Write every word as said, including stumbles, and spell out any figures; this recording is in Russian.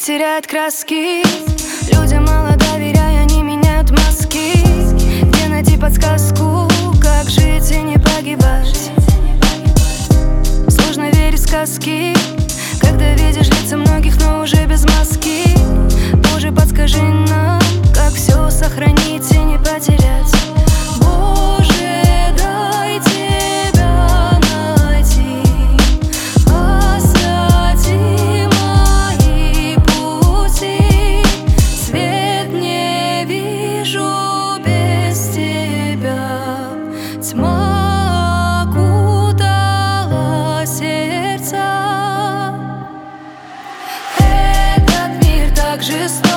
теряет краски. Людям мало доверяя, они меняют маски. Где найти подсказку, как жить и не погибать? Сложно верить в сказки, когда видишь лица многих, но уже без маски. Боже, подскажи нам, как все сохранить и не потерять. Боже, дай тебя найти, освети мои пути. Свет не вижу без тебя, тьма окутала сердца. Этот мир так жесток.